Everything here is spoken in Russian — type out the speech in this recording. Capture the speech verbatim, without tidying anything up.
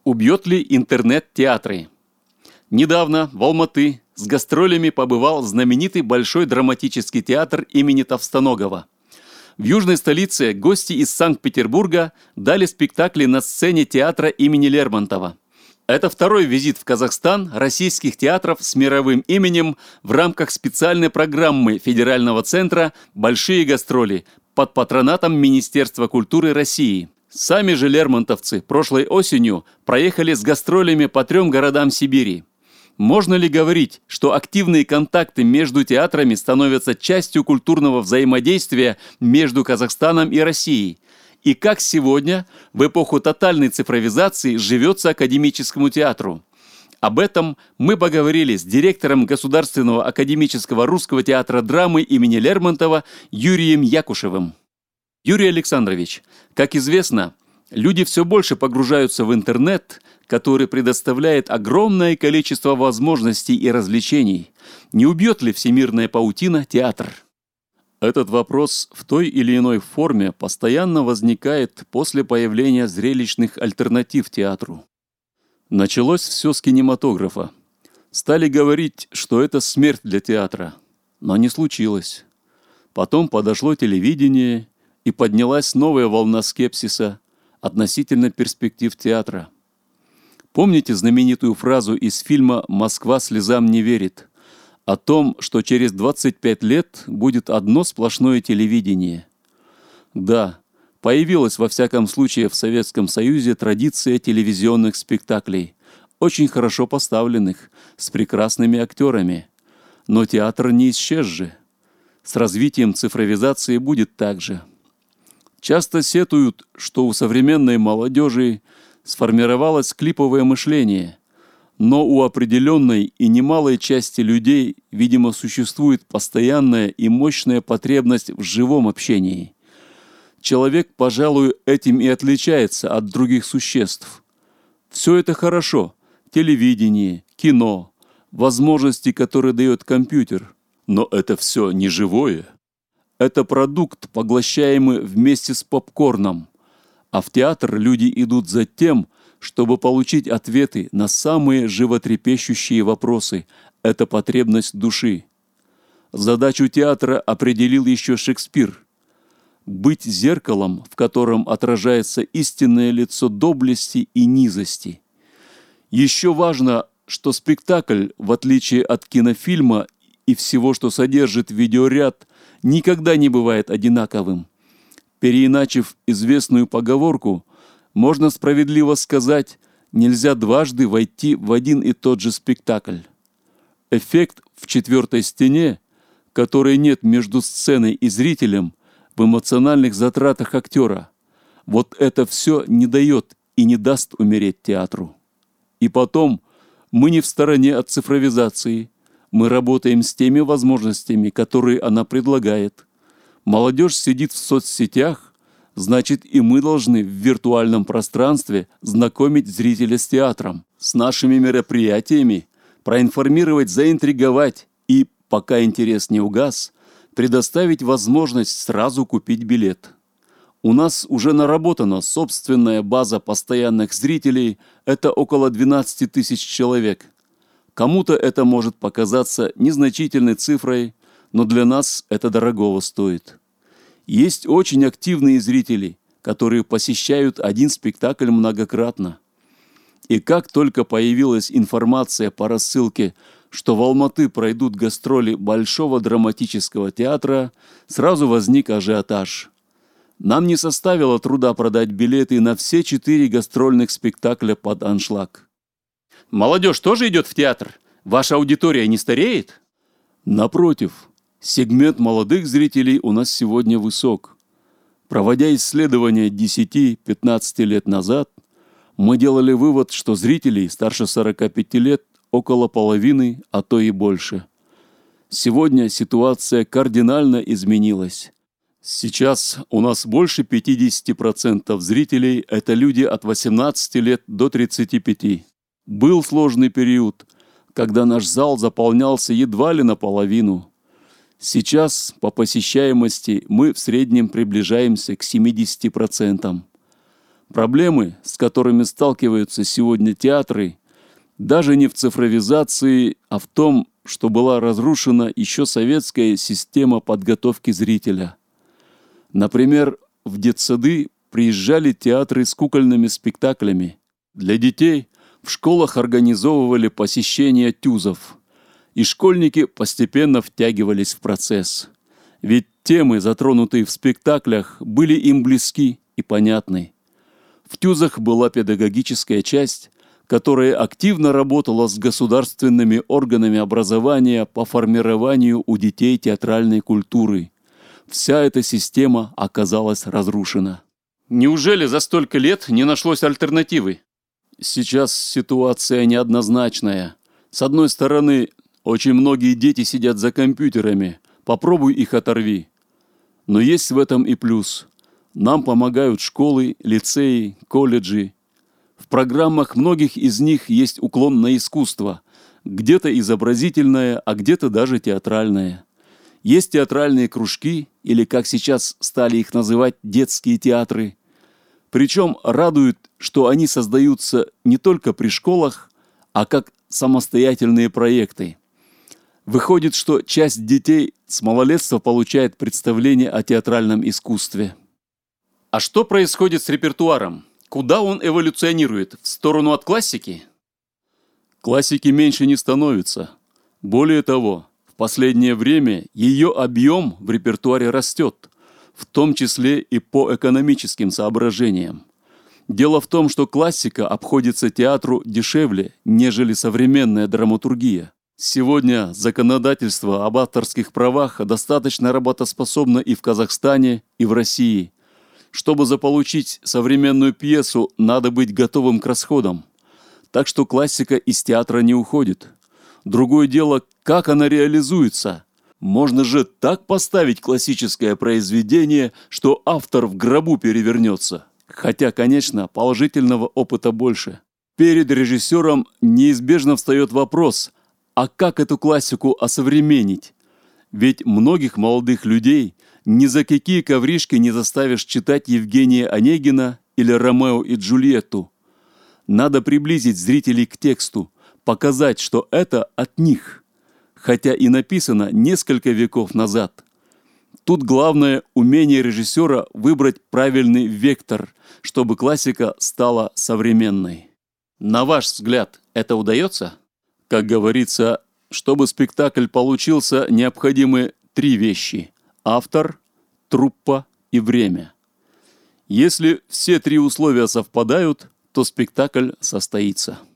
Убьет ли интернет театры? Недавно в Алматы с гастролями побывал знаменитый Большой драматический театр имени Товстоногова. В южной столице гости из Санкт-Петербурга дали спектакли на сцене театра имени Лермонтова. Это второй визит в Казахстан российских театров с мировым именем в рамках специальной программы Федерального центра «Большие гастроли» под патронатом Министерства культуры России. Сами же лермонтовцы прошлой осенью проехали с гастролями по трем городам Сибири. Можно ли говорить, что активные контакты между театрами становятся частью культурного взаимодействия между Казахстаном и Россией? И как сегодня, в эпоху тотальной цифровизации, живется академическому театру? Об этом мы поговорили с директором Государственного академического русского театра драмы имени Лермонтова Юрием Якушевым. Юрий Александрович, как известно, люди все больше погружаются в интернет, который предоставляет огромное количество возможностей и развлечений. Не убьет ли всемирная паутина театр? Этот вопрос в той или иной форме постоянно возникает после появления зрелищных альтернатив театру. Началось все с кинематографа. Стали говорить, что это смерть для театра, но не случилось. Потом подошло телевидение, и поднялась новая волна скепсиса относительно перспектив театра. Помните знаменитую фразу из фильма «Москва слезам не верит» о том, что через двадцать пять лет будет одно сплошное телевидение? Да, появилась во всяком случае в Советском Союзе традиция телевизионных спектаклей, очень хорошо поставленных, с прекрасными актерами. Но театр не исчез же. С развитием цифровизации будет так же. Часто сетуют, что у современной молодежи сформировалось клиповое мышление, но у определенной и немалой части людей, видимо, существует постоянная и мощная потребность в живом общении. Человек, пожалуй, этим и отличается от других существ. Все это хорошо – телевидение, кино, возможности, которые дает компьютер, но это все не живое. Это продукт, поглощаемый вместе с попкорном. А в театр люди идут за тем, чтобы получить ответы на самые животрепещущие вопросы. Это потребность души. Задачу театра определил еще Шекспир. Быть зеркалом, в котором отражается истинное лицо доблести и низости. Еще важно, что спектакль, в отличие от кинофильма и всего, что содержит видеоряд, никогда не бывает одинаковым. Переиначив известную поговорку, можно справедливо сказать, нельзя дважды войти в один и тот же спектакль. Эффект в четвертой стене, которой нет между сценой и зрителем, в эмоциональных затратах актера. Вот это все не дает и не даст умереть театру. И потом, мы не в стороне от цифровизации. Мы работаем с теми возможностями, которые она предлагает. Молодежь сидит в соцсетях, значит, и мы должны в виртуальном пространстве знакомить зрителя с театром, с нашими мероприятиями, проинформировать, заинтриговать и, пока интерес не угас, предоставить возможность сразу купить билет. У нас уже наработана собственная база постоянных зрителей, это около двенадцать тысяч человек. Кому-то это может показаться незначительной цифрой, но для нас это дорогого стоит. Есть очень активные зрители, которые посещают один спектакль многократно. И как только появилась информация по рассылке, что в Алматы пройдут гастроли Большого драматического театра, сразу возник ажиотаж. Нам не составило труда продать билеты на все четыре гастрольных спектакля под аншлаг. Молодежь тоже идет в театр? Ваша аудитория не стареет? Напротив, сегмент молодых зрителей у нас сегодня высок. Проводя исследования десять-пятнадцать лет назад, мы делали вывод, что зрителей старше сорока пяти лет около половины, а то и больше. Сегодня ситуация кардинально изменилась. Сейчас у нас больше пятьдесят процентов зрителей – это люди от восемнадцати лет до тридцати пяти. Был сложный период, когда наш зал заполнялся едва ли наполовину. Сейчас по посещаемости мы в среднем приближаемся к семидесяти процентам. Проблемы, с которыми сталкиваются сегодня театры, даже не в цифровизации, а в том, что была разрушена еще советская система подготовки зрителя. Например, в детсады приезжали театры с кукольными спектаклями. Для детей в школах организовывали посещение тюзов, и школьники постепенно втягивались в процесс. Ведь темы, затронутые в спектаклях, были им близки и понятны. В тюзах была педагогическая часть, которая активно работала с государственными органами образования по формированию у детей театральной культуры. Вся эта система оказалась разрушена. Неужели за столько лет не нашлось альтернативы? Сейчас ситуация неоднозначная. С одной стороны, очень многие дети сидят за компьютерами. Попробуй их оторви. Но есть в этом и плюс. Нам помогают школы, лицеи, колледжи. В программах многих из них есть уклон на искусство. Где-то изобразительное, а где-то даже театральное. Есть театральные кружки, или, как сейчас стали их называть, детские театры. Причем радует, что они создаются не только при школах, а как самостоятельные проекты. Выходит, что часть детей с малолетства получает представление о театральном искусстве. А что происходит с репертуаром? Куда он эволюционирует? В сторону от классики? Классики меньше не становится. Более того, в последнее время ее объем в репертуаре растет, в том числе и по экономическим соображениям. Дело в том, что классика обходится театру дешевле, нежели современная драматургия. Сегодня законодательство об авторских правах достаточно работоспособно и в Казахстане, и в России. Чтобы заполучить современную пьесу, надо быть готовым к расходам. Так что классика из театра не уходит. Другое дело, как она реализуется. Можно же так поставить классическое произведение, что автор в гробу перевернется. Хотя, конечно, положительного опыта больше. Перед режиссером неизбежно встает вопрос, а как эту классику осовременить? Ведь многих молодых людей ни за какие ковришки не заставишь читать Евгения Онегина или Ромео и Джульетту. Надо приблизить зрителей к тексту, показать, что это от них, хотя и написано несколько веков назад. Тут главное умение режиссера выбрать правильный вектор, чтобы классика стала современной. На ваш взгляд, это удается? Как говорится, чтобы спектакль получился, необходимы три вещи – автор, труппа и время. Если все три условия совпадают, то спектакль состоится.